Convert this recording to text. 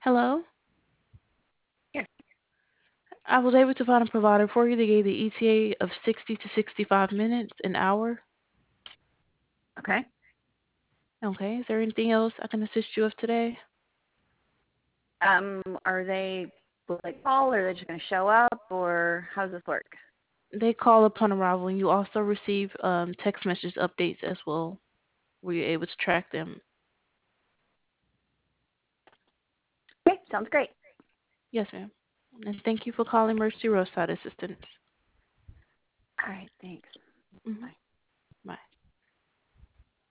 Hello? Yes. I was able to find a provider for you. They gave the ETA of 60 to 65 minutes, an hour. Okay. Okay, is there anything else I can assist you with today? Are they will they call, or are they just going to show up, or how does this work? They call upon arrival, and you also receive text message updates as well, where you're able to track them. Okay, sounds great. Yes, ma'am. And thank you for calling Mercy Roadside Assistance. All right, thanks. Mhm. Bye.